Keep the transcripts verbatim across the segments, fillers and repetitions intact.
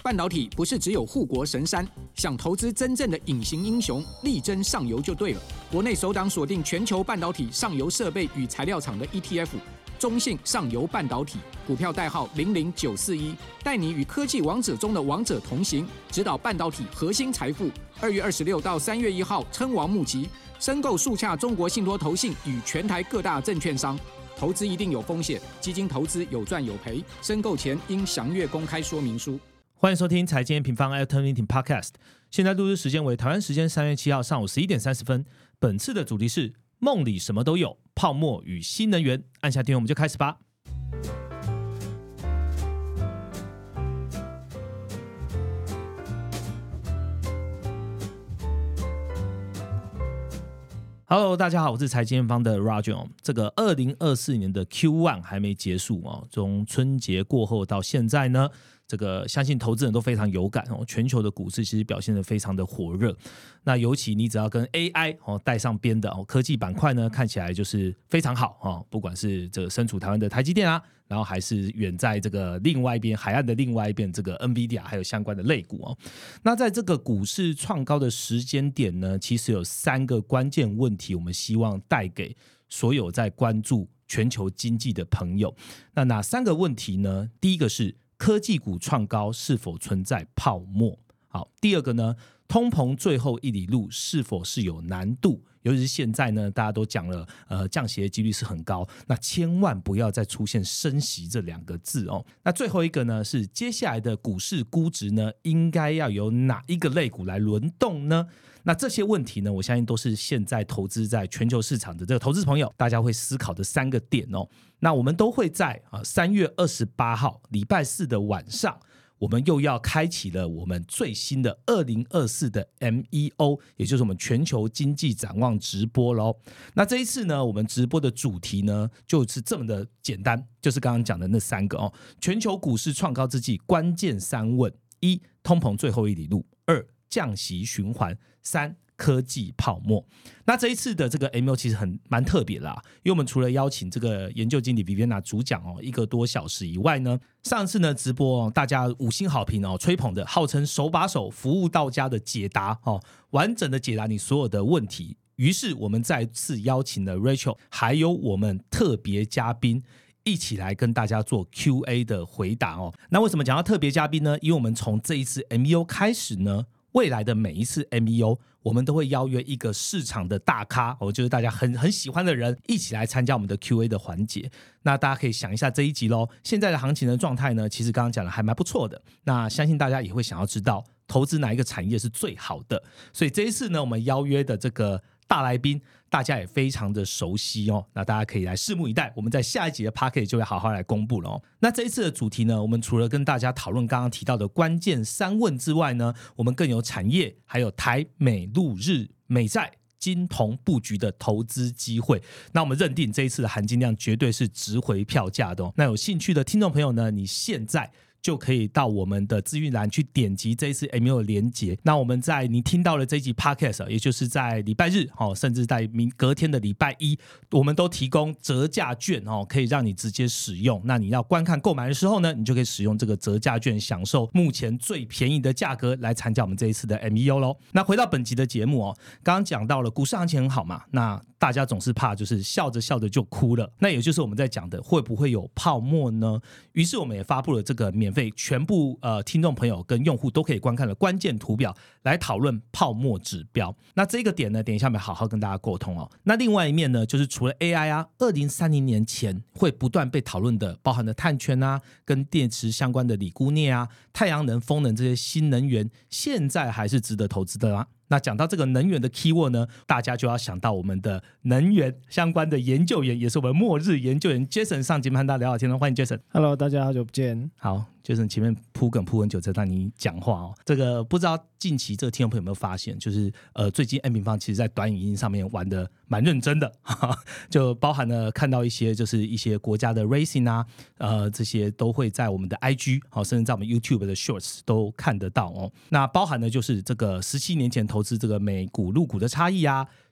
半导体不是只有护国神山，想投资真正的隐形英雄，力争上游就对了。国内首档锁定全球半导体上游设备与材料厂的 E T F， 中信上游半导体，股票代号零零九四一，带你与科技王者中的王者同行，指导半导体核心财富。二月二十六到三月一号，称王募集，申购速洽中国信托投信与全台各大证券商。投资一定有风险，基金投资有赚有赔，申购前应详阅公开说明书。 欢迎收听财经平方 Alternative Podcast， 现在录制时间为台湾时间三月七号上午十一点三十分。本次的主题是梦里什么都有，泡沫与新能源。按下订阅我们就开始吧。Hello， 大家好，我是财经方的 Roger。这个二零二四年的 Q 一 还没结束哦，从春节过后到现在呢，这个相信投资人都非常有感哦。全球的股市其实表现得非常的火热。那尤其你只要跟 A I 哦带上边的哦科技板块呢，看起来就是非常好哦。不管是这个身处台湾的台积电啊，然后还是远在这个另外一边海岸的另外一边这个 NVIDIA 还有相关的类股哦。那在这个股市创高的时间点呢，其实有三个关键问题，我们希望带给所有在关注全球经济的朋友。那哪三个问题呢？第一个是科技股创高是否存在泡沫？好，第二个呢，通膨最后一里路是否是有难度？尤其是现在呢，大家都讲了，呃，降息的几率是很高，那千万不要再出现升息这两个字哦。那最后一个呢，是接下来的股市估值呢，应该要由哪一个类股来轮动呢？那这些问题呢，我相信都是现在投资在全球市场的这个投资朋友，大家会思考的三个点哦。那我们都会在啊三月二十八号礼拜四的晚上，我们又要开启了我们最新的二零二四的 M E O， 也就是我们全球经济展望直播咯。那这一次呢，我们直播的主题呢，就是这么的简单，就是刚刚讲的那三个哦。全球股市创高之际，关键三问：一、通膨最后一里路；二、降息循环；三、科技泡沫。那这一次的这个 M E O 其实很蛮特别啦，因为我们除了邀请这个研究经理 Viviana 主讲哦一个多小时以外呢，上次呢直播哦大家五星好评哦吹捧的，号称手把手服务到家的解答哦，完整的解答你所有的问题。于是我们再次邀请了 Rachel 还有我们特别嘉宾一起来跟大家做 Q A 的回答哦。那为什么讲到特别嘉宾呢？因为我们从这一次 M E O 开始呢，未来的每一次 M E O 我们都会邀约一个市场的大咖哦，就是大家很很喜欢的人一起来参加我们的 Q A 的环节。那大家可以想一下这一集咯，现在的行情的状态呢，其实刚刚讲的还蛮不错的。那相信大家也会想要知道投资哪一个产业是最好的，所以这一次呢，我们邀约的这个大来宾大家也非常的熟悉哦，那大家可以来拭目以待，我们在下一集的 Podcast 就会好好来公布了哦。那这一次的主题呢，我们除了跟大家讨论刚刚提到的关键三问之外呢，我们更有产业还有台美陆日美债金铜布局的投资机会。那我们认定这一次的含金量绝对是值回票价的哦。那有兴趣的听众朋友呢，你现在就可以到我们的资讯栏去点击这一次 M E O 的连结。那我们在你听到了这一集 Podcast， 也就是在礼拜日、哦、甚至在明隔天的礼拜一，我们都提供折价券、哦、可以让你直接使用。那你要观看购买的时候呢，你就可以使用这个折价券，享受目前最便宜的价格来参加我们这一次的 M E O 咯。那回到本集的节目哦，刚刚讲到了股市行情很好嘛，那大家总是怕就是笑着笑着就哭了，那也就是我们在讲的会不会有泡沫呢？于是我们也发布了这个免费全部呃听众朋友跟用户都可以观看的关键图表，来讨论泡沫指标。那这个点呢，等一下我们好好跟大家沟通哦。那另外一面呢，就是除了 A I 啊，二零三零年前会不断被讨论的，包含了碳权啊，跟电池相关的锂钴镍啊，太阳能、风能这些新能源，现在还是值得投资的吗？那讲到这个能源的 keyword 呢，大家就要想到我们的能源相关的研究员，也是我们末日研究员 Jason 上节目和大家聊聊天。欢迎 Jason。 Hello， 大家好久不见。 好， Jason 前面铺梗铺很久才让你讲话哦。这个不知道近期这个听众朋友有没有发现，就是呃最近 M 平方其实在短影音上面玩的蛮认真的，哈哈，就包含了看到一些就是一些国家的 racing 啊，呃这些都会在我们的 I G 好、哦，甚至在我们 YouTube 的 Shorts 都看得到哦。那包含的就是这个十七年前投资这个美股陆股的差异啊，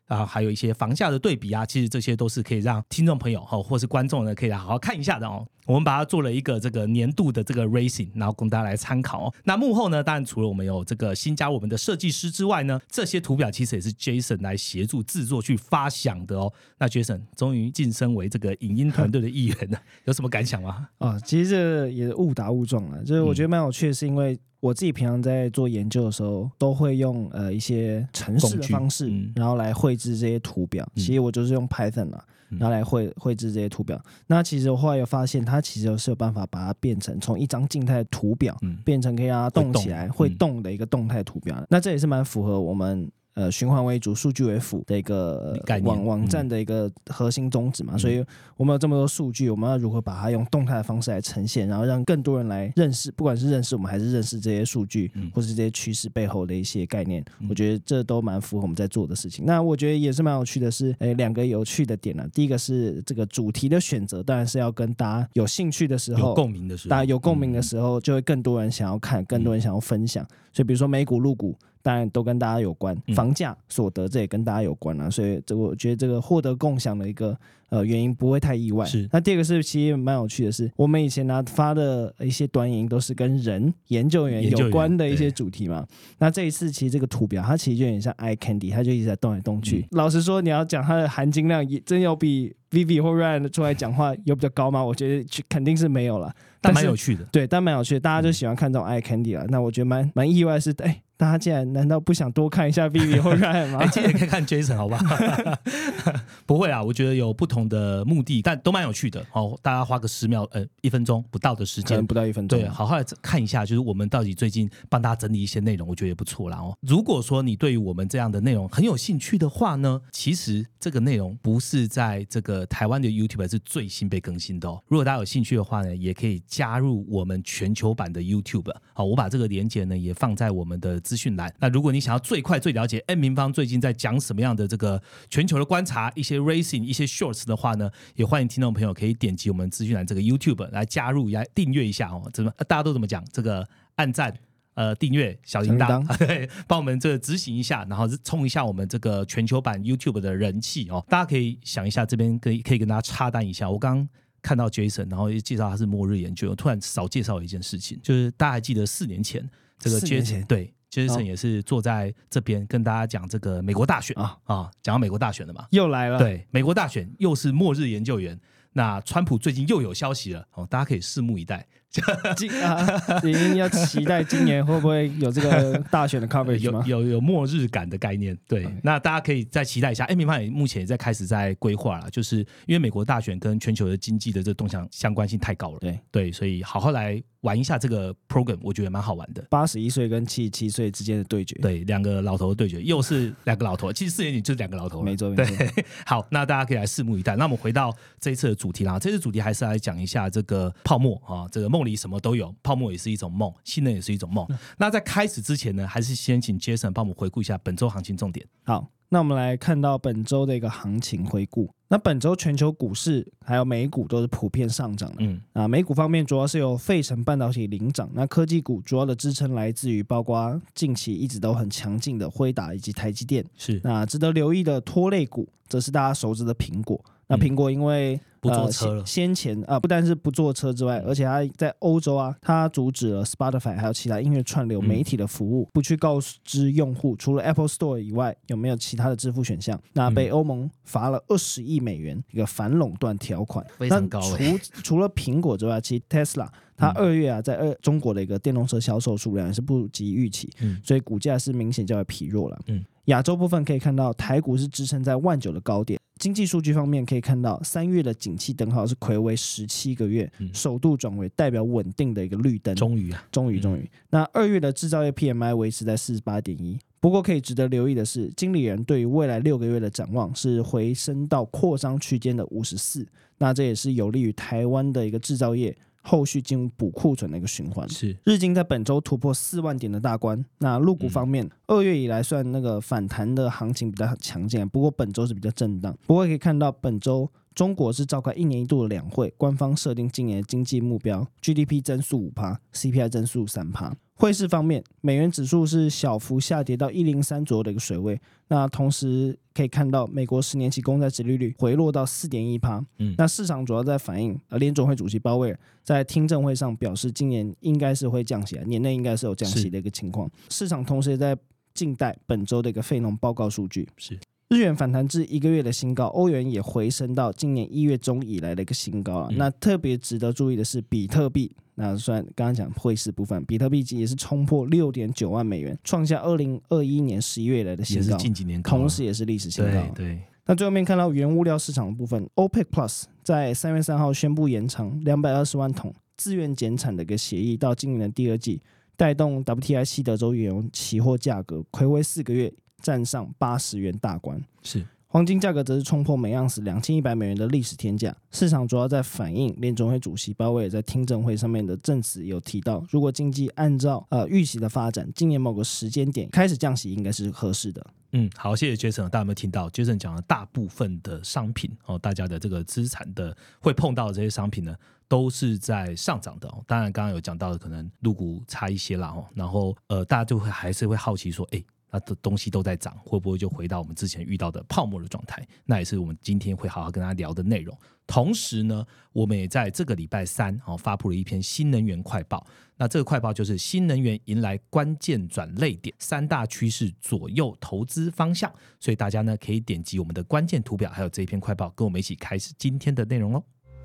啊，还有一些房价的对比啊，其实这些都是可以让听众朋友哦，或是观众呢，可以来好好看一下的哦。我们把它做了一个这个年度的这个 rating， 然后供大家来参考哦。那幕后呢，当然除了我们有这个新加入我们的设计师之外呢，这些图表其实也是 Jason 来协助制作去发想的哦。那 Jason 终于晋升为这个影音团队的一员了，有什么感想吗？ 哦，其实这也误打误撞了，就是我觉得蛮有趣的，是因为我自己平常在做研究的时候，都会用呃一些程式的方式，嗯、然后来绘制这些图表。嗯、其实我就是用 Python 啦。然后来绘绘制这些图表，那其实我后来有发现，它其实是有办法把它变成从一张静态的图表，嗯、变成可以让它动起来、会 动, 会动的一个动态图表。嗯、那这也是蛮符合我们呃循环为主、数据为辅的一个网网站的一个核心宗旨嘛。嗯、所以我们有这么多数据，我们要如何把它用动态的方式来呈现，然后让更多人来认识，不管是认识我们还是认识这些数据，嗯、或是这些趋势背后的一些概念，嗯、我觉得这都蛮符合我们在做的事情。那我觉得也是蛮有趣的是，诶，两个有趣的点啊。第一个是这个主题的选择，当然是要跟大家有兴趣的时候、 有共鸣的时候， 大家有共鸣的时候，就会更多人想要看，更多人想要分享。所以比如说美股、陆股。当然都跟大家有关，房价、所得这也跟大家有关啊，所以这我觉得这个获得共享的一个呃原因不会太意外。 是。 那第二个是其实蛮有趣的是，我们以前呢、啊、发的一些短影都是跟人研究员有关的一些主题嘛。那这一次其实这个图表它其实就有点像 eye candy， 它就一直在动来动去。嗯、老实说，你要讲它的含金量，真有比 Vivi 或 Ryan 出来讲话有比较高吗？我觉得肯定是没有了。 但蛮有趣的， 对，但蛮有趣的，大家就喜欢看这种 eye candy 啦。那我觉得蛮蛮意外的是，哎。大家竟然难道不想多看一下 Vivi 或 Ryan 吗？ 哎，今天可以看 Jason 好不好？不会啊，我觉得有不同的目的，但都蛮有趣的。哦，大家花个十秒，呃，一分钟不到的时间， 不到一分钟， 对，好好来看一下，就是我们到底最近帮大家整理一些内容，我觉得也不错啦。哦，如果说你对于我们这样的内容很有兴趣的话呢，其实这个内容不是在这个台湾的 YouTube 是最新被更新的哦。如果大家有兴趣的话呢，也可以加入我们全球版的 YouTube。好，我把这个连结呢也放在我们的资讯栏。那如果你想要最快最了解 M 平方最近在讲什么样的这个全球的观察，一些 racing 一些 shorts 的话呢，也欢迎听众朋友可以点击我们资讯栏这个 YouTube 来加入来订阅一下哦。怎么大家都怎么讲？这个按赞呃订阅小铃铛，对，帮我们这个执行一下，然后冲一下我们这个全球版 YouTube 的人气哦。大家可以想一下，这边可以可以跟大家插单一下。我刚看到 Jason， 然后介绍他是末日研究，我突然少介绍一件事情，就是大家还记得四年前这个 Jason 对。Jason 也是坐在这边跟大家讲这个美国大选啊啊，讲到美国大选了嘛， 又来了。 对，美国大选又是末日研究员。那川普最近又有消息了哦，大家可以拭目以待。 今啊，已经要期待今年会不会有这个大选的 coverage 吗？ 有有有末日感的概念，对。Okay. 那大家可以再期待一下。M 平方也目前也在开始在规划了，就是因为美国大选跟全球的经济的这个动向相关性太高了， 对对，所以好好来玩一下这个 program， 我觉得蛮好玩的。 八十一岁跟七十七岁之间的对决， 对，两个老头的对决，又是两个老头，其实四年前就是两个老头， 没错没错。 对，好，那大家可以来拭目以待。那我们回到这一次的主题啦，这次主题还是来讲一下这个泡沫啊，这个梦里什么都有，泡沫也是一种梦，信任也是一种梦。嗯、那在开始之前呢，还是先请 Jason 帮我们回顾一下本周行情重点。 好，那我们来看到本周的一个行情回顾。那本周全球股市还有美股都是普遍上涨的。嗯，啊，美股方面主要是由费城半导体领涨，那科技股主要的支撑来自于包括近期一直都很强劲的辉达以及台积电。 是， 那值得留意的拖累股，则是大家熟知的苹果。那苹果因为、嗯、 不做车了， 呃、先前啊、呃，不但是不做车之外，而且它在欧洲啊，它阻止了 Spotify 还有其他音乐串流媒体的服务，嗯、不去告知用户除了 Apple Store 以外有没有其他的支付选项。那被欧盟罚了二十亿美元一个反垄断条款， 非常高、 欸。除除了苹果之外，其实 Tesla 它二月啊，在二中国的一个电动车销售数量也是不及预期，嗯、所以股价是明显较为疲弱了。嗯，亚洲部分可以看到，台股是支撑在万九的高点。经济数据方面可以看到，三月的景气灯号是睽违十七个月，嗯、首度转为代表稳定的一个绿灯。 终于啊， 终于终于。嗯、那二月的制造业 P M I 维持在四十八点一。不过可以值得留意的是，经理人对于未来六个月的展望是回升到扩张区间的五十四，那这也是有利于台湾的一个制造业后续进入补库存的一个循环。 是， 日经在本周突破四万点的大关。那陆股方面，二、嗯、月以来算那个反弹的行情比较强劲，不过本周是比较震荡。不过可以看到，本周中国是召开一年一度的两会，官方设定今年的经济目标 ，G D P 增速五%，C P I 增速三%。 汇市方面，美元指数是小幅下跌到一零三左右的一个水位，那同时可以看到美国十年期公债殖利率回落到 百分之四点一， 嗯，那市场主要在反映呃联准会主席鲍威尔在听证会上表示今年应该是会降息，年内应该是有降息的一个情况，市场同时也在静待本周的一个非农报告数据。 是日元反弹至一个月的新高，欧元也回升到今年一月中以来的一个新高了、嗯、那特别值得注意的是比特币，那虽然刚刚讲汇市部分，比特币也是冲破 六点九万美元，创下二零二一年十一月以来的新高， 也是近几年高， 同时也是历史新高。 对对。 那最后面看到原物料市场的部分 ，OPEC Plus 在三月三号宣布延长两百二十万桶自愿减产的一个协议到今年的第二季，带动 W T I 西德州原油期货价格睽违四个月站上八十元大关。 是。 黄金价格则是冲破每盎司两千一百美元的历史天价，市场主要在反映联准会主席鲍威尔在听证会上面的证词有提到，如果经济按照呃预期的发展，今年某个时间点开始降息应该是合适的。 嗯，好，谢谢 Jason， 大家有没有听到 Jason 讲的大部分的商品、哦、大家的这个资产的会碰到的这些商品呢，都是在上涨的、哦、当然刚刚有讲到的可能陆股差一些啦、哦、然后呃大家就会还是会好奇说，哎，那的东西都在涨，会不会就回到我们之前遇到的泡沫的状态？那也是我们今天会好好跟大家聊的内容。同时呢，我们也在这个礼拜三、哦、发布了一篇新能源快报。那这个快报就是新能源迎来关键转捩点，三大趋势左右投资方向。所以大家呢可以点击我们的关键图表，还有这一篇快报，跟我们一起开始今天的内容哦。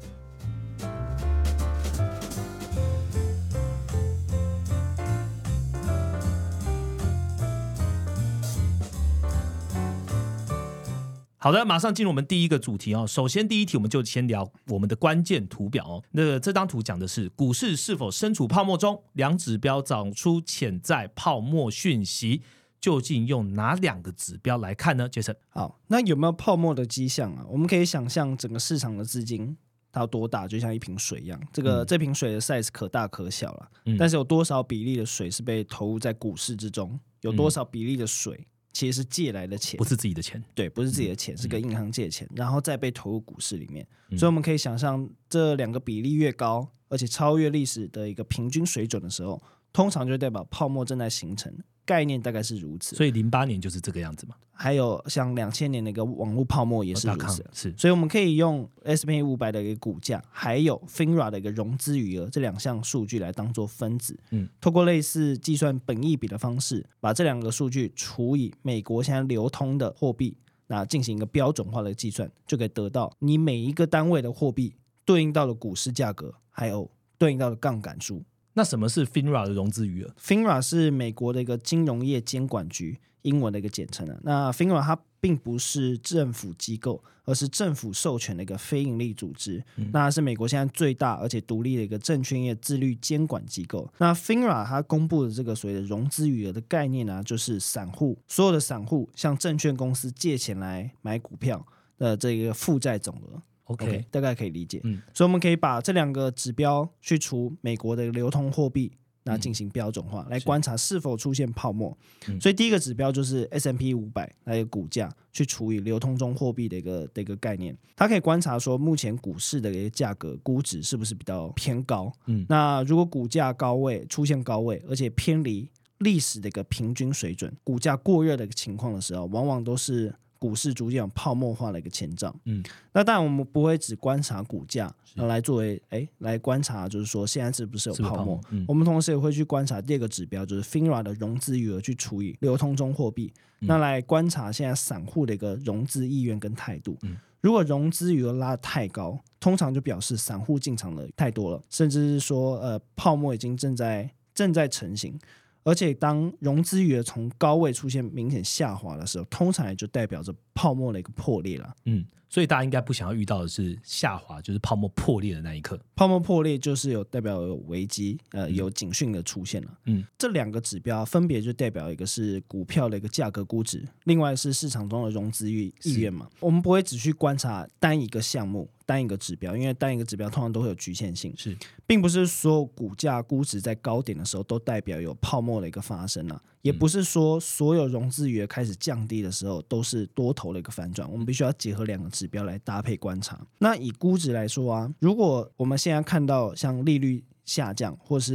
好的，马上进入我们第一个主题哦。首先第一题我们就先聊我们的关键图表哦。那这张图讲的是股市是否身处泡沫中，两指标找出潜在泡沫讯息，究竟用哪两个指标来看呢 Jason？ 好，那有没有泡沫的迹象啊？我们可以想象整个市场的资金它有多大，就像一瓶水一样，这个、嗯、这瓶水的 size 可大可小啦、嗯、但是有多少比例的水是被投入在股市之中，有多少比例的水其实是借来的钱， 不是自己的钱， 对，不是自己的钱、嗯、是跟银行借钱、嗯、然后再被投入股市里面、嗯、所以我们可以想象这两个比例越高，而且超越历史的一个平均水准的时候，通常就代表泡沫正在形成，概念大概是如此。 所以零八年就是这个样子嘛， 还有像两千年的一个网络泡沫也是如此、 哦、是。 所以我们可以用 S and P 五百 的一个股价，还有 F I N R A 的一个融资余额这两项数据来当做分子，嗯，透过类似计算本益比的方式，把这两个数据除以美国现在流通的货币，那进行一个标准化的计算，就可以得到你每一个单位的货币对应到的股市价格，还有对应到的杠杆数。 那什么是 F I N R A 的融资余额？ F I N R A 是美国的一个金融业监管局，英文的一个简称、啊、那 F I N R A 它并不是政府机构，而是政府授权的一个非营利组织、嗯、那是美国现在最大而且独立的一个证券业自律监管机构。那 F I N R A 它公布的这个所谓的融资余额的概念呢、啊，就是散户所有的散户向证券公司借钱来买股票的这个负债总额。 Okay, OK， 大概可以理解、嗯。 所以我们可以把这两个指标去除美国的流通货币，那进行标准化、嗯、来观察是否出现泡沫、嗯、所以第一个指标就是 S and P 五百 那个股价去除以流通中货币的一个的一个概念，它可以观察说目前股市的一个价格估值是不是比较偏高、嗯、那如果股价高位出现高位，而且偏离历史的一个平均水准，股价过热的一个情况的时候，往往都是股市逐渐有泡沫化的一个前兆。嗯，那当然我们不会只观察股价来作为哎来观察，就是说现在是不是有泡沫？泡沫嗯、我们同时也会去观察第二个指标，就是 F I N R A 的融资余额去除以流通中货币、嗯，那来观察现在散户的一个融资意愿跟态度。嗯，如果融资余额拉得太高，通常就表示散户进场的太多了，甚至是说呃泡沫已经正在正在成型。而且当融资余额从高位出现明显下滑的时候，通常也就代表着泡沫的一个破裂了。 嗯，所以大家应该不想要遇到的是下滑，就是泡沫破裂的那一刻。 泡沫破裂就是有代表有危机，呃，有警讯的出现了。嗯，这两个指标分别就代表一个是股票的一个价格估值，另外是市场中的融资意愿嘛。我们不会只去观察单一个项目。单一个指标，因为单一个指标通常都会有局限性，是，并不是所有股价估值在高点的时候都代表有泡沫的一个发生啊，也不是说所有融资余额开始降低的时候都是多头的一个反转，我们必须要结合两个指标来搭配观察。那以估值来说啊，如果我们现在看到像利率下降或是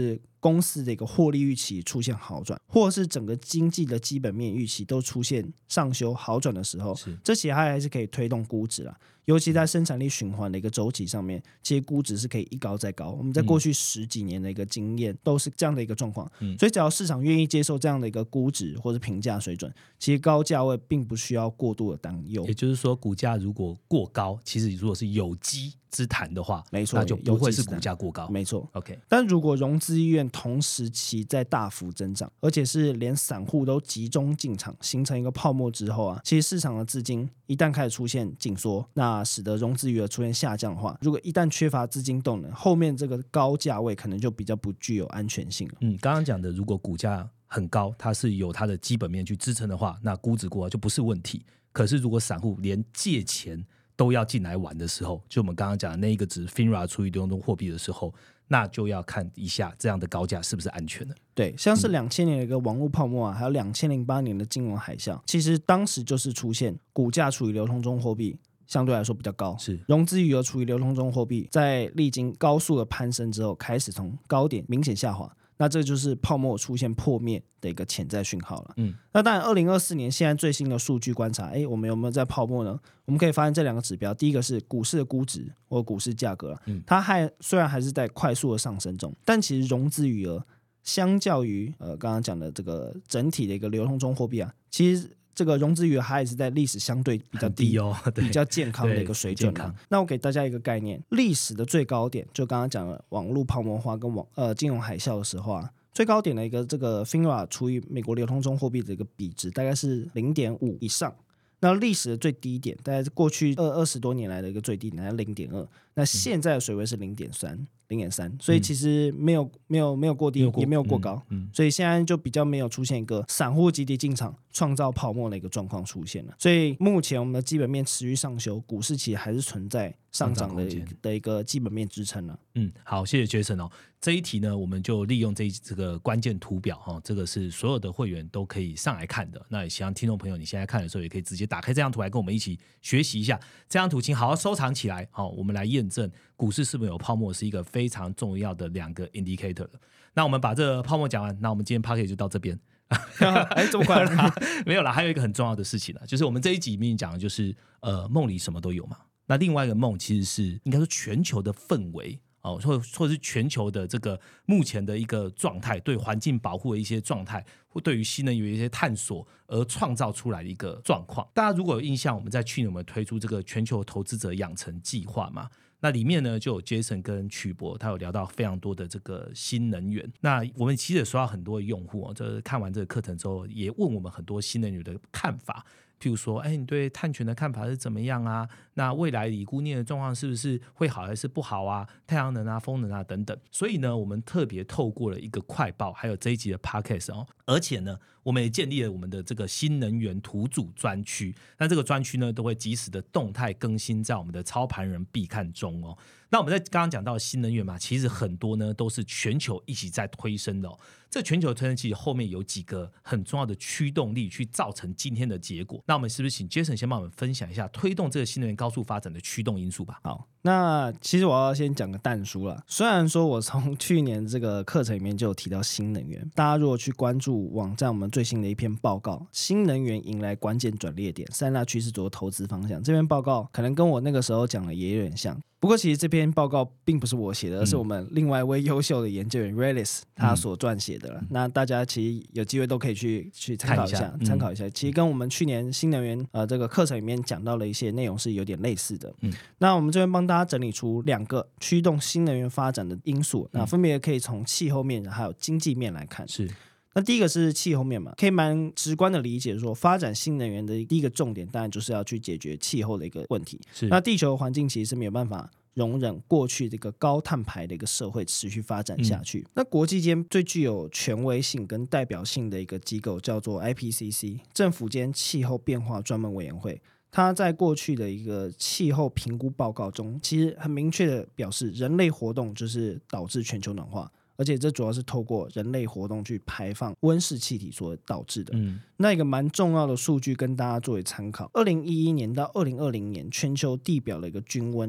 公司的一个获利预期出现好转，或者是整个经济的基本面预期都出现上修好转的时候，这其实它还是可以推动估值啦。尤其在生产力循环的一个周期上面，其实估值是可以一高再高。我们在过去十几年的一个经验都是这样的一个状况、嗯、所以只要市场愿意接受这样的一个估值或是评价水准，其实高价位并不需要过度的担忧。 也就是说股价如果过高，其实如果是有机之谈的话， 没错， 那就不会是股价过高， 没错。 OK， 但如果融资意愿同时期在大幅增长，而且是连散户都集中进场形成一个泡沫之后啊，其实市场的资金一旦开始出现紧缩，那使得融资余额出现下降的话，如果一旦缺乏资金动能，后面这个高价位可能就比较不具有安全性了。 嗯，刚刚讲的如果股价很高，它是有它的基本面去支撑的话，那估值过高就不是问题。可是如果散户连借钱都要进来玩的时候，就我们刚刚讲的那一个值 F I N R A 除以流动货币的时候，那就要看一下这样的高价是不是安全的。 对，像是两千年的一个网络泡沫啊，还有两千零八年的金融海啸，其实当时就是出现股价除以流通中货币相对来说比较高， 是融资余额除以流通中货币在历经高速的攀升之后，开始从高点明显下滑，那这就是泡沫出现破灭的一个潜在讯号了。嗯，那当然二零二四年现在最新的数据观察，哎，我们有没有在泡沫呢？我们可以发现这两个指标，第一个是股市的估值或股市价格、嗯、它还虽然还是在快速的上升中，但其实融资余额相较于呃刚刚讲的这个整体的一个流通中货币啊，其实这个融资余额还是在历史相对比较低, 低、哦、 比较健康的一个水准、啊、那我给大家一个概念，历史的最高点就刚刚讲的网络泡沫化跟网呃金融海啸的时候啊，最高点的一个这个 F I N R A 除以美国流通中货币的一个比值大概是 零点五 以上，那历史的最低点大概是过去二二十多年来的一个最低点大概 零点二， 那现在的水位是 零点三零点三， 所以其实没有没有没有过低，没也没有过高、嗯嗯、所以现在就比较没有出现一个散户集体进场创造泡沫的一个状况出现了。所以目前我们的基本面持续上修，股市其实还是存在上涨 的, 的一个基本面支撑了。 嗯，好，谢谢 Jason 哦。这一题呢，我们就利用这这个关键图表哈、哦，这个是所有的会员都可以上来看的。那也希望听众朋友你现在看的时候，也可以直接打开这张图来跟我们一起学习一下。这张图请好好收藏起来，好、哦，我们来验证股市是不是有泡沫，是一个非常重要的两个 indicator。那我们把这个泡沫讲完，那我们今天 podcast 就到这边。 哎，这么快啦？ 没有啦，还有一个很重要的事情啦，就是我们这一集明明讲的就是呃梦里什么都有嘛。那另外一个梦其实是应该说全球的氛围哦，或或者是全球的这个目前的一个状态，对环境保护的一些状态，或对于新能源一些探索而创造出来的一个状况。大家如果有印象，我们在去年我们推出这个全球投资者养成计划嘛。那里面呢就有 Jason 跟曲博，他有聊到非常多的这个新能源。那我们其实也收到很多的用户、哦、就是看完这个课程之后，也问我们很多新能源的看法。譬如说，哎，你对碳权的看法是怎么样啊？那未来已估念的状况是不是会好还是不好啊？太阳能啊、风能啊等等。所以呢，我们特别透过了一个快报，还有这一集的 podcast 哦，而且呢，我们也建立了我们的这个新能源图组专区。那这个专区呢，都会及时的动态更新在我们的操盘人必看中哦。那我们在刚刚讲到新能源嘛，其实很多呢都是全球一起在推升的哦。这全球推升其实后面有几个很重要的驱动力，去造成今天的结果。那我们是不是请 Jason 先帮我们分享一下推动这个新能源高速发展的驱动因素吧？ 好，那其实我要先讲个但书啦。虽然说我从去年这个课程里面就有提到新能源，大家如果去关注网站我们最新的一篇报告，新能源迎来关键转捩点，三大趋势做投资方向，这篇报告可能跟我那个时候讲的也有点像。不过其实这篇报告并不是我写的，而是我们另外一位优秀的研究员 Reyes 他所撰写的、嗯、那大家其实有机会都可以去去参考一下参考一下、嗯、其实跟我们去年新能源呃这个课程里面讲到的一些内容是有点类似的、嗯、那我们这边帮大家整理出两个驱动新能源发展的因素、嗯、那分别可以从气候面还有经济面来看。 是， 那第一个是气候面嘛，可以蛮直观的理解说，发展新能源的第一个重点当然就是要去解决气候的一个问题。是，那地球的环境其实是没有办法容忍过去这个高碳排的一个社会持续发展下去、嗯、那国际间最具有权威性跟代表性的一个机构叫做 I P C C 政府间气候变化专门委员会，它在过去的一个气候评估报告中其实很明确的表示，人类活动就是导致全球暖化，而且这主要是透过人类活动去排放温室气体所导致的、嗯、那一个蛮重要的数据跟大家作为参考，二零一一年到二零二零年全球地表的一个均温啊，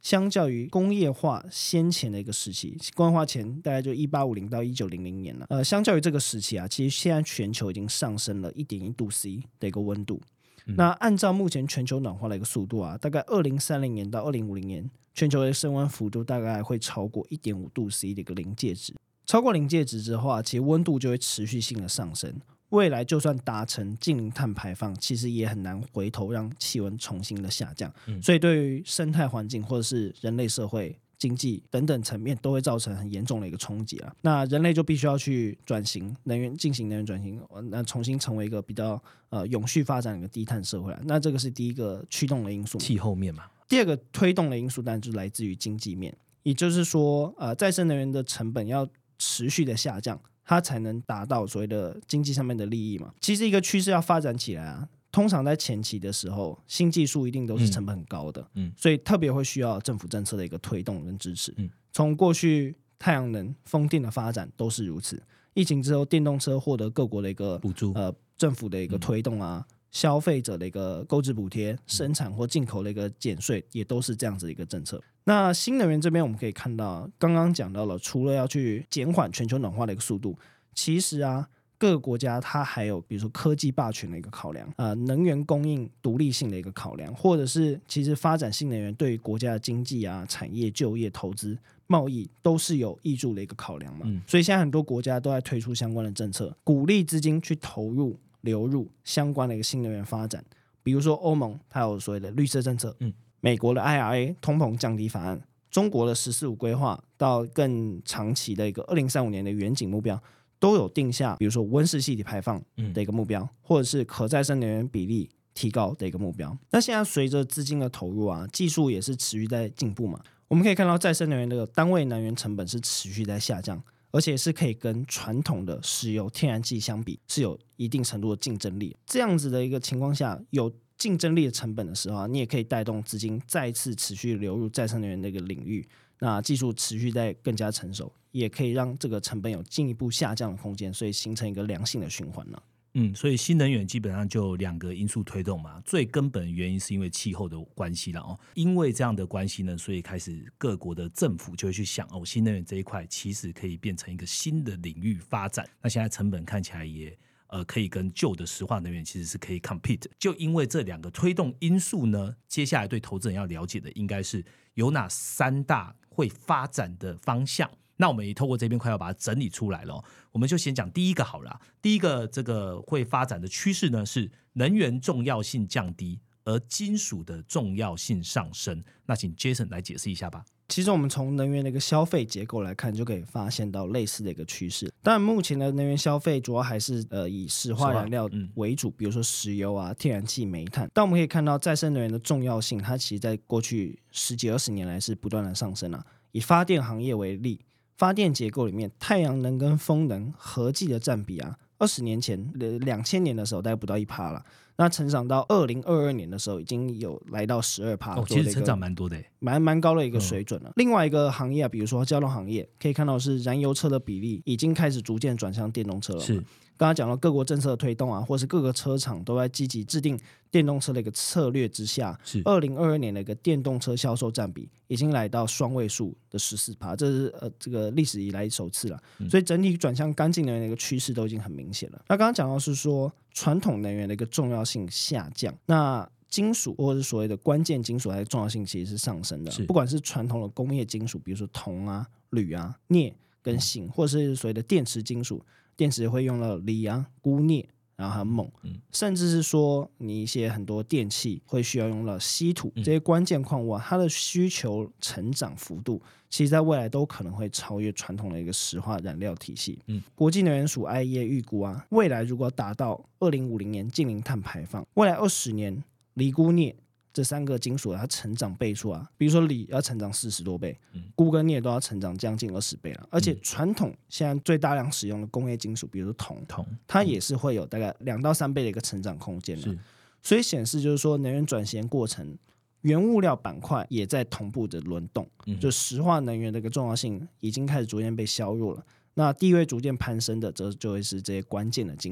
相较于工业化先前的一个时期，工业化前大概就一八五零到一九零零年了。呃，相较于这个时期啊，其实现在全球已经上升了 一点一度 C 的一个温度。嗯、那按照目前全球暖化的一个速度啊，大概二零三零年到二零五零年，全球的升温幅度大概会超过 一点五度 C 的一个临界值。超过临界值之后啊，其实温度就会持续性的上升。未来就算达成净零碳排放，其实也很难回头让气温重新的下降、嗯、所以对于生态环境或者是人类社会经济等等层面都会造成很严重的一个冲击啊。那人类就必须要去转型能源，进行能源转型，那重新成为一个比较呃永续发展的一个低碳社会啊。那这个是第一个驱动的因素， 气候面嘛。 第二个推动的因素当然就是来自于经济面，也就是说呃再生能源的成本要持续的下降，它才能达到所谓的经济上面的利益嘛。其实一个趋势要发展起来啊，通常在前期的时候，新技术一定都是成本很高的，嗯，所以特别会需要政府政策的一个推动跟支持。嗯，从过去太阳能、风电的发展都是如此。疫情之后，电动车获得各国的一个补助， 呃，政府的一个推动啊。嗯，消费者的一个购置补贴，生产或进口的一个减税，也都是这样子的一个政策。那新能源这边我们可以看到，刚刚讲到了，除了要去减缓全球暖化的一个速度，其实啊，各个国家它还有比如说科技霸权的一个考量，呃，能源供应独立性的一个考量，或者是其实发展新能源对于国家的经济啊、产业、就业、投资、贸易都是有挹注的一个考量嘛。嗯，所以现在很多国家都在推出相关的政策，鼓励资金去投入。流入相关的一个新能源发展，比如说欧盟它有所谓的绿色政策，嗯，美国的 I R A 通膨降低法案，中国的十四五规划到更长期的一个二零三五年的远景目标，都有定下比如说温室气体排放的一个目标，嗯，或者是可再生能源比例提高的一个目标。那现在随着资金的投入啊，技术也是持续在进步嘛，我们可以看到再生能源的单位能源成本是持续在下降，而且是可以跟传统的石油、天然气相比是有一定程度的竞争力。这样子的一个情况下，有竞争力的成本的时候啊，你也可以带动资金再一次持续流入再生能源的一个领域。那技术持续在更加成熟，也可以让这个成本有进一步下降的空间，所以形成一个良性的循环了。 嗯，所以新能源基本上就两个因素推动嘛，最根本的原因是因为气候的关系了哦。因为这样的关系呢，所以开始各国的政府就会去想哦，新能源这一块其实可以变成一个新的领域发展。那现在成本看起来也呃可以跟旧的石化能源其实是可以 compete。就因为这两个推动因素呢，接下来对投资人要了解的应该是有哪三大会发展的方向。那我们也透过这边快要把它整理出来了，我们就先讲第一个好了。第一个这个会发展的趋势呢，是能源重要性降低，而金属的重要性上升。那请 Jason 来解释一下吧。 其实我们从能源的一个消费结构来看，就可以发现到类似的一个趋势。当然目前的能源消费主要还是呃以石化燃料为主，嗯，比如说石油啊、天然气、煤炭。但我们可以看到再生能源的重要性，它其实在过去十几二十年来是不断的上升啊。以发电行业为例，发电结构里面，太阳能跟风能合计的占比啊，二十年前两千年的时候大概不到一趴了，那成长到二零二二年的时候，已经有来到十二趴， 其实成长蛮多的， 蛮蛮高的一个水准了，嗯。另外一个行业啊，比如说交通行业，可以看到是燃油车的比例已经开始逐渐转向电动车了。是。刚刚讲到各国政策的推动啊，或是各个车厂都在积极制定电动车的一个策略之下，是二零二二年的一个电动车销售占比已经来到双位数的十四趴，这是呃这个历史以来首次了，嗯。所以整体转向干净能源的一个趋势都已经很明显了。那刚刚讲到是说传统能源的一个重要性下降，那金属或者是所谓的关键金属它的重要性其实是上升的，不管是传统的工业金属，比如说铜啊、铝啊、镍跟锌，嗯，或者是所谓的电池金属。电池会用到锂啊、钴、镍，然后还有锰，嗯，甚至是说你一些很多电器会需要用到稀土，这些关键矿物啊，它的需求成长幅度，其实在未来都可能会超越传统的一个石化燃料体系。嗯，国际能源署 I E A 预估啊，未来如果达到二零五零年净零碳排放，未来二十年锂、钴、镍这三个金属它成长倍数啊，比如说锂要成长四十多倍，钴跟镍都要成长将近二十倍了。而且传统现在最大量使用的工业金属，比如说铜，铜它也是会有大概两到三倍的一个成长空间的。所以显示就是说，能源转型过程，原物料板块也在同步的轮动，嗯，就石化能源的一个重要性已经开始逐渐被削弱了。那地位逐渐攀升的，则就会是这些关键的金属。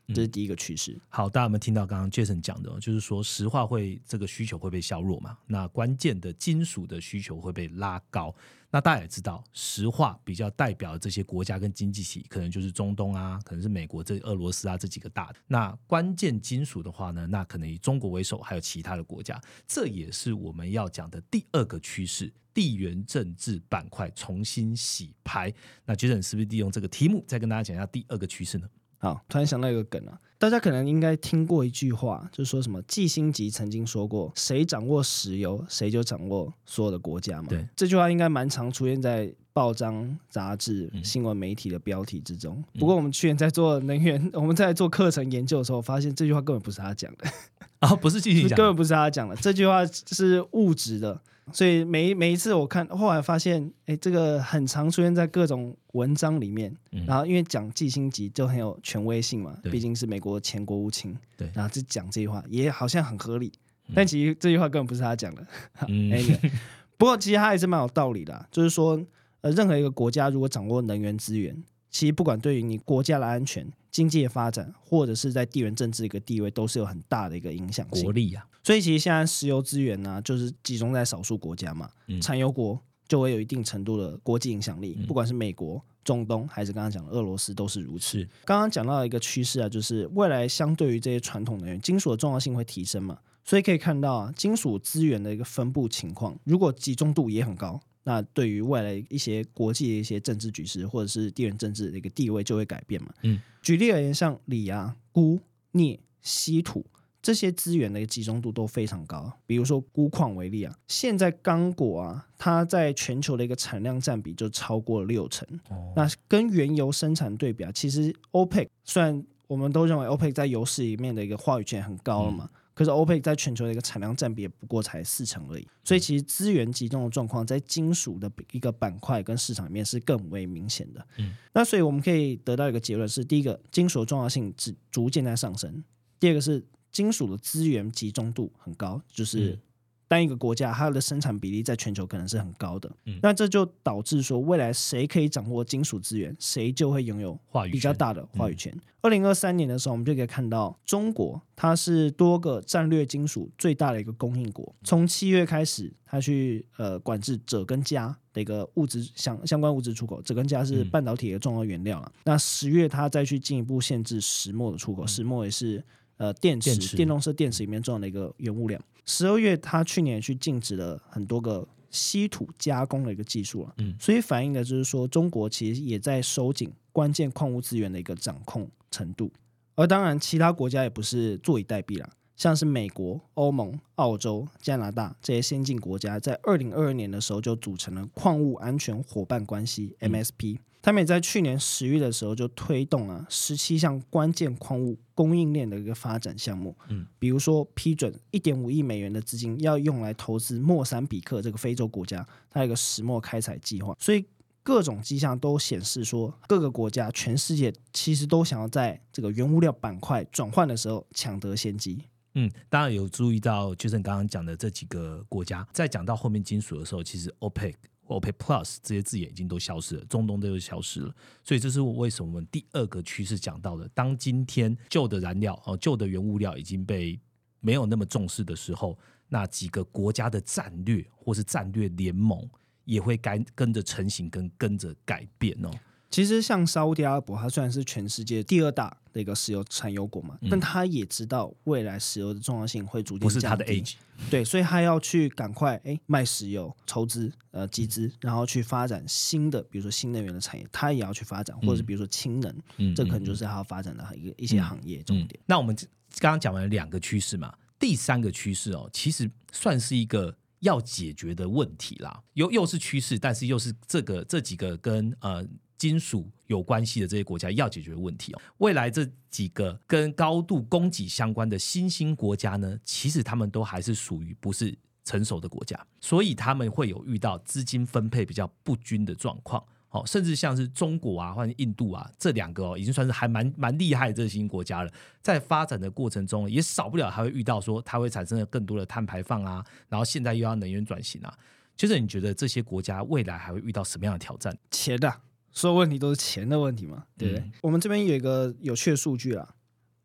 这是第一个趋势。 好，大家有没有听到刚刚 Jason 讲的，就是说石化会这个需求会被削弱嘛？那关键的金属的需求会被拉高。那大家也知道，石化比较代表的这些国家跟经济体，可能就是中东啊，可能是美国、这俄罗斯啊这几个大的。那关键金属的话呢，那可能以中国为首，还有其他的国家。这也是我们要讲的第二个趋势。地缘政治板块重新洗牌，那 Jason 是不是利用这个题目再跟大家讲一下第二个趋势呢？ 好，突然想到一个梗啊，大家可能应该听过一句话，就是说什么季辛吉曾经说过，谁掌握石油，谁就掌握所有的国家嘛。 对， 这句话应该蛮常出现在报章、杂志、 嗯、 新闻媒体的标题之中。不过我们去年在做能源，我们在做课程研究的时候，发现这句话根本不是他讲的。 哦，不是季辛吉讲的， 根本不是他讲的，这句话是物质的。所以每每一次我看，后来发现，哎，这个很常出现在各种文章里面。嗯、然后因为讲季辛吉就很有权威性嘛，毕竟是美国前国务卿，对，然后就讲这句话也好像很合理，嗯、但其实这句话根本不是他讲的。嗯、anyway, 不过其实他还是蛮有道理的、啊，就是说，呃，任何一个国家如果掌握能源资源，其实不管对于你国家的安全、经济的发展，或者是在地缘政治的一个地位，都是有很大的一个影响性。 国力啊。 所以其实现在石油资源呢、啊，就是集中在少数国家嘛，嗯、产油国就会有一定程度的国际影响力，嗯、不管是美国、中东还是刚刚讲的俄罗斯都是如此。刚刚讲到一个趋势啊，就是未来相对于这些传统能源，金属的重要性会提升嘛，所以可以看到啊，金属资源的一个分布情况，如果集中度也很高，那对于未来一些国际的一些政治局势或者是地缘政治的一个地位就会改变嘛。嗯、举例而言，像锂啊、钴、镍、稀土。这些资源的集中度都非常高，比如说钴矿为例啊，现在刚果啊，它在全球的一个产量占比就超过了六成。哦、那跟原油生产对比啊，其实 OPEC 虽然我们都认为 OPEC 在油市里面的一个话语权很高了嘛，嗯、可是 OPEC 在全球的一个产量占比也不过才四成而已。所以其实资源集中的状况在金属的一个板块跟市场里面是更为明显的。嗯、那所以我们可以得到一个结论是：第一个，金属的重要性逐渐在上升；第二个是。金属的资源集中度很高，就是单一个国家它的生产比例在全球可能是很高的。嗯、那这就导致说，未来谁可以掌握金属资源，谁就会拥有比较大的话语权。二零二三年的时候，我们就可以看到中国它是多个战略金属最大的一个供应国。从七月开始，它去呃管制锗跟镓的一个物质相相关物质出口，锗跟镓是半导体的重要原料了。嗯、那十月它再去进一步限制石墨的出口，嗯、石墨也是。呃，电池、电池电动车电池里面重要的一个原物料。十二月，它去年也去禁止了很多个稀土加工的一个技术了，嗯，所以反映的就是说，中国其实也在收紧关键矿物资源的一个掌控程度。而当然，其他国家也不是坐以待毙啦，像是美国、欧盟、澳洲、加拿大这些先进国家，在二零二二年的时候就组成了矿物安全伙伴关系 M S P。嗯他们也在去年十月的时候就推动了十七项关键矿物供应链的一个发展项目，嗯，比如说批准一点五亿美元的资金要用来投资莫桑比克这个非洲国家，它有一个石墨开采计划，所以各种迹象都显示说，各个国家全世界其实都想要在这个原物料板块转换的时候抢得先机。 嗯，当然有注意到，就是你刚刚讲的这几个国家，在讲到后面金属的时候，其实 OPEC。OPEC Plus 这些字眼已经都消失了，中东都消失了，所以这是为什么我们第二个趋势讲到的，当今天旧的燃料、哦、旧的原物料已经被没有那么重视的时候，那几个国家的战略或是战略联盟也会跟着成型跟跟着改变哦。 其实像沙烏地阿拉伯，它虽然是全世界第二大的一个石油产油国嘛，嗯、但它也知道未来石油的重要性会逐渐降低， 不是它的 age， 对，所以它要去赶快哎卖石油、筹资、呃集资，然后去发展新的，比如说新能源的产业，它也要去发展，或者是比如说氢能，嗯、这可能就是它要发展的一个一些行业重点。 嗯嗯、那我们刚刚讲完了两个趋势嘛，第三个趋势哦，其实算是一个要解决的问题啦，又又是趋势，但是又是这个这几个跟呃。金属有关系的这些国家要解决的问题哦，未来这几个跟高度供给相关的新兴国家呢，其实他们都还是属于不是成熟的国家，所以他们会有遇到资金分配比较不均的状况。哦，甚至像是中国啊，或者印度啊，这两个哦，已经算是还蛮蛮厉害的这些新兴国家了。在发展的过程中，也少不了还会遇到说，它会产生更多的碳排放啊，然后现在又要能源转型啊。就是你觉得这些国家未来还会遇到什么样的挑战？ 钱的、啊。所有问题都是钱的问题嘛，对不对？嗯、我们这边有一个有趣的数据啦，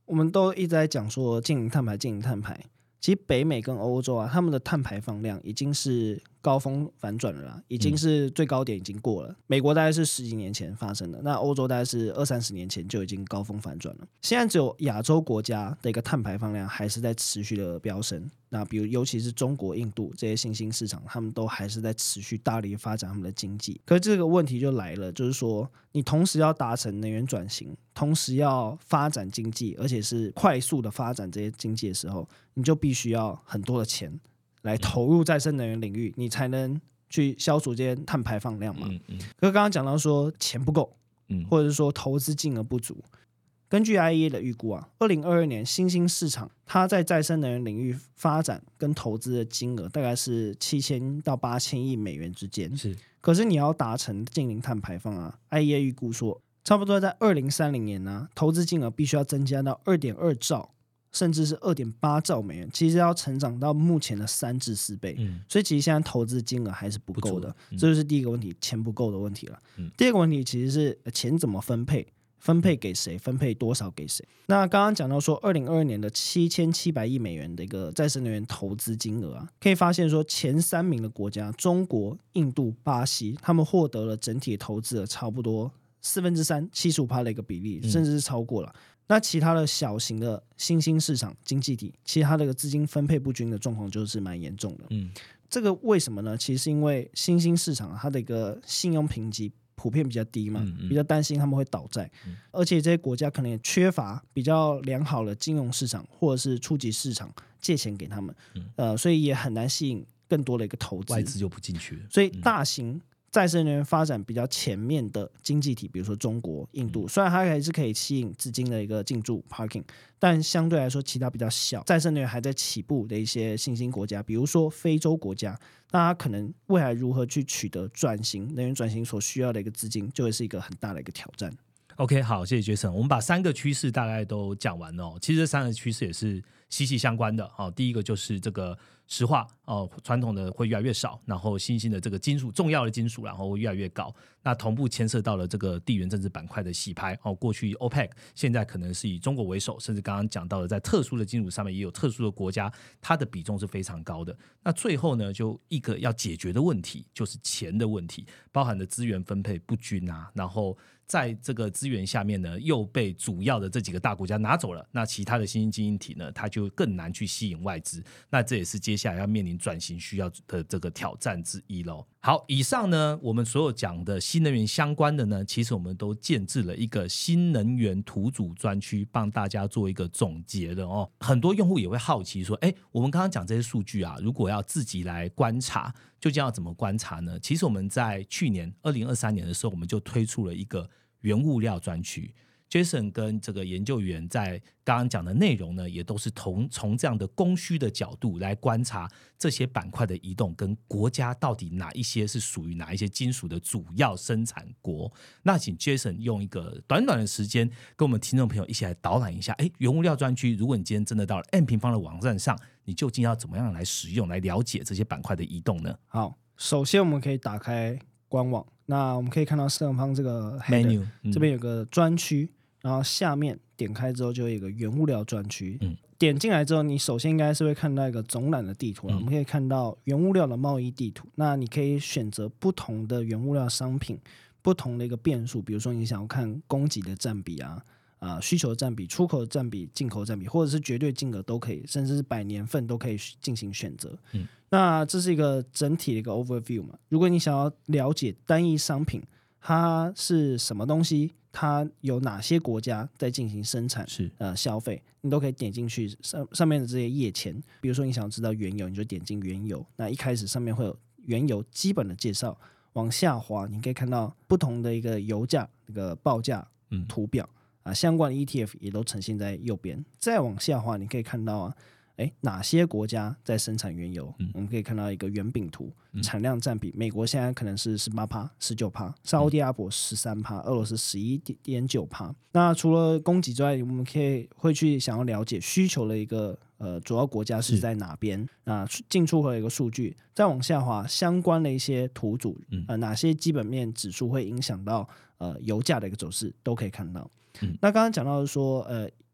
我们都一直在讲说净零碳排净零碳排，其实北美跟欧洲啊，他们的碳排放量已经是高峰反转了啦，已经是最高点已经过了。嗯、美国大概是十几年前发生的，那欧洲大概是二三十年前就已经高峰反转了。现在只有亚洲国家的一个碳排放量还是在持续的飙升。那比如尤其是中国、印度这些新兴市场，他们都还是在持续大力发展他们的经济。可是这个问题就来了，就是说你同时要达成能源转型，同时要发展经济，而且是快速的发展这些经济的时候，你就必须要很多的钱来投入再生能源领域，你才能去消除这些碳排放量嘛。嗯嗯、可是刚刚讲到说钱不够，嗯、或者是说投资金额不足。根据 I E A 的预估啊，二零二二年新兴市场它在再生能源领域发展跟投资的金额大概是七千到八千亿美元之间。是，可是你要达成净零碳排放啊 ，I E A 预估说，差不多在二零三零年呢、啊，投资金额必须要增加到二点二兆，甚至是二点八兆美元，其实要成长到目前的三至四倍。嗯，所以其实现在投资金额还是不够的，嗯、这就是第一个问题，钱不够的问题了。嗯、第二个问题其实是钱怎么分配。分配给谁？分配多少给谁？那刚刚讲到说，二零二二年的七千七百亿美元的一个再生能源投资金额啊，可以发现说前三名的国家，中国、印度、巴西，他们获得了整体投资的差不多四分之三，七十五趴的一个比例，甚至是超过了。嗯、那其他的小型的新兴市场经济体，其他的资金分配不均的状况就是蛮严重的。嗯，这个为什么呢？其实是因为新兴市场、啊、它的一个信用评级普遍比较低嘛，嗯嗯比较担心他们会倒债，嗯、而且这些国家可能也缺乏比较良好的金融市场或者是初级市场借钱给他们，嗯、呃，所以也很难吸引更多的一个投资， 外资就不进去了。 所以大型再生能源发展比较前面的经济体，比如说中国、印度，嗯、虽然它还是可以吸引资金的一个进驻 parking， 但相对来说其他比较小再生能源还在起步的一些新兴国家，比如说非洲国家，那它可能未来如何去取得转型能源转型所需要的一个资金，就会是一个很大的一个挑战。 OK， 好，谢谢 Jason。我们把三个趋势大概都讲完了、哦。其实这三个趋势也是息息相关的。哦、第一个就是这个石化哦，传统的会越来越少，然后新兴的这个金属，重要的金属，然后会越来越高。那同步牵涉到了这个地缘政治板块的洗牌。哦，过去 OPEC 现在可能是以中国为首，甚至刚刚讲到的，在特殊的金属上面也有特殊的国家，它的比重是非常高的。那最后呢，就一个要解决的问题就是钱的问题，包含的资源分配不均啊，然后在这个资源下面呢，又被主要的这几个大国家拿走了，那其他的新兴经济体呢，它就更难去吸引外资，那这也是接下来要面临转型需要的这个挑战之一咯。好，以上呢我们所有讲的新能源相关的呢，其实我们都建置了一个新能源图组专区，帮大家做一个总结的哦。很多用户也会好奇说，哎，我们刚刚讲这些数据啊，如果要自己来观察，究竟要怎么观察呢？其实我们在去年二零二三年的时候，我们就推出了一个原物料专区。Jason 跟这个研究员在刚刚讲的内容呢，也都是从从这样的供需的角度来观察这些板块的移动，跟国家到底哪一些是属于哪一些金属的主要生产国。那请 Jason 用一个短短的时间跟我们听众朋友一起来导览一下，哎，原物料专区，如果你今天真的到了 M 平方的网站上，你究竟要怎么样来使用，来了解这些板块的移动呢？ 好，首先我们可以打开官网，那我们可以看到上方这个 menu、嗯、这边有个专区，然后下面点开之后就有一个原物料专区、嗯、点进来之后你首先应该是会看到一个总览的地图、嗯、我们可以看到原物料的贸易地图，那你可以选择不同的原物料商品不同的一个变数，比如说你想要看供给的占比啊、呃、需求的占比、出口的占比、进口的占比，或者是绝对金额都可以，甚至是百年份都可以进行选择、嗯、那这是一个整体的一个 overview 嘛。如果你想要了解单一商品它是什么东西，它有哪些国家在进行生产是、呃、消费，你都可以点进去 上, 上面的这些页签。比如说你想要知道原油，你就点进原油，那一开始上面会有原油基本的介绍，往下滑你可以看到不同的一个油价那个报价图表、嗯啊、相关的 E T F 也都呈现在右边。再往下滑你可以看到啊诶哪些国家在生产原油、嗯、我们可以看到一个圆饼图、嗯、产量占比，美国现在可能是 百分之十八 十九 沙烏地阿拉伯 百分之十三 俄罗斯 百分之十一点九。 那除了供给之外，我们可以会去想要了解需求的一个呃主要国家是在哪边，那进出口的一个数据。再往下滑相关的一些图组、嗯呃、哪些基本面指数会影响到呃油价的一个走势都可以看到、嗯、那刚刚讲到说呃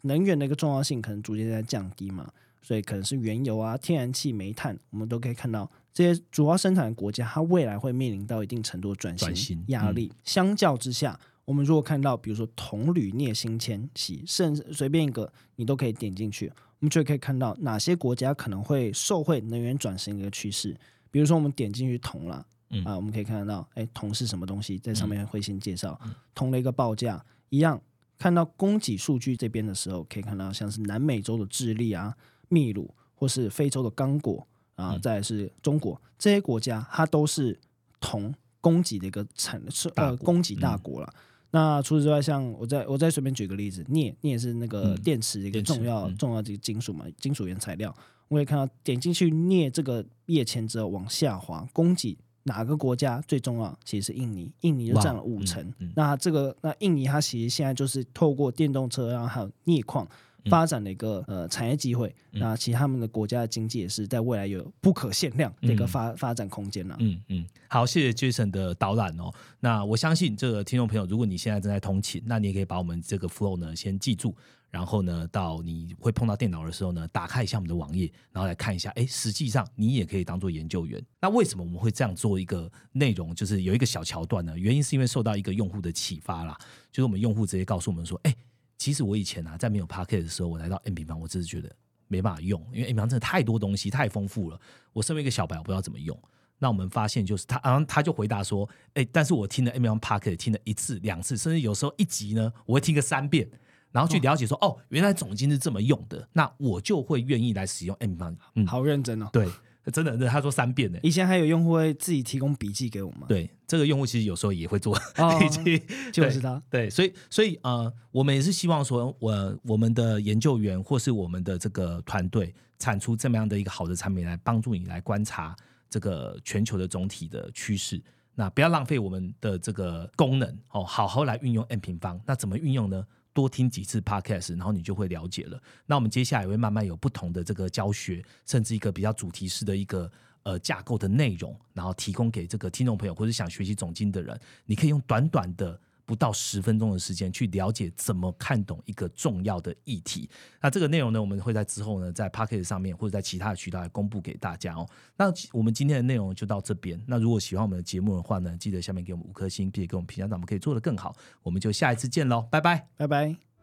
能源的一个重要性可能逐渐在降低嘛，所以可能是原油啊、天然气、煤炭，我们都可以看到这些主要生产的国家，它未来会面临到一定程度的转型压力。嗯、相较之下，我们如果看到比如说铜、铝、镍、锌、铅、锡，甚至随便一个你都可以点进去，我们就可以看到哪些国家可能会受惠能源转型的一个趋势。比如说我们点进去铜啦，嗯、啊，我们可以看得到，哎，铜是什么东西，在上面会先介绍、嗯、铜的一个报价，一样看到供给数据这边的时候，可以看到像是南美洲的智利啊、秘鲁，或是非洲的刚果啊，再来是中国，这些国家它都是铜供给的一个产呃供给大国了。嗯、那除此之外，像我再我再随便举个例子，镍镍是那个电池的一个重要、嗯、重要的一个金属嘛，金属原材料。我可以看到点进去镍这个页签之后往下滑，供给哪个国家最重要？其实是印尼，印尼就占了五成。嗯嗯、那这个那印尼它其实现在就是透过电动车，然后还有镍矿发展的一个、嗯、呃产业机会。嗯、那其实他们的国家的经济也是在未来有不可限量的一个发、嗯、发展空间啦。 嗯嗯，好，谢谢 Jason 的导览哦。那我相信这个听众朋友，如果你现在正在通勤，那你也可以把我们这个 flow 呢先记住。然后呢，到你会碰到电脑的时候呢，打开一下我们的网页，然后来看一下，哎，实际上你也可以当做研究员。那为什么我们会这样做一个内容？就是有一个小桥段呢，原因是因为受到一个用户的启发啦，就是我们用户直接告诉我们说，哎，其实我以前啊，在没有 Podcast 的时候，我来到 M 平方，我只是觉得没办法用，因为 M 平方真的太多东西，太丰富了。我身为一个小白，我不知道怎么用。那我们发现就是他，然后他就回答说，哎，但是我听了 M 平方 Podcast 听了一次、两次，甚至有时候一集呢，我会听个三遍。然后去了解说，哦，原来总经是这么用的，那我就会愿意来使用 M 平方。 嗯，好认真哦。 对，真的，他说三遍呢。 以前还有用户会自己提供笔记给我们。 对，这个用户其实有时候也会做笔记，就是他。 对，所以所以呃，我们也是希望说，我我们的研究员或是我们的这个团队产出这么样的一个好的产品，来帮助你来观察这个全球的总体的趋势。那不要浪费我们的这个功能哦，好好来运用 M 平方。那怎么运用呢？多听几次 podcast， 然后你就会了解了。那我们接下来也会慢慢有不同的这个教学，甚至一个比较主题式的一个呃架构的内容，然后提供给这个听众朋友或者想学习总经的人，你可以用短短的不到十分钟的时间去了解怎么看懂一个重要的议题。那这个内容呢，我们会在之后呢，在 podcast 上面或者在其他的渠道来公布给大家哦。那我们今天的内容就到这边。那如果喜欢我们的节目的话呢，记得下面给我们五颗星，并且给我们评价，让我们可以做得更好。我们就下一次见喽，拜拜， 拜拜。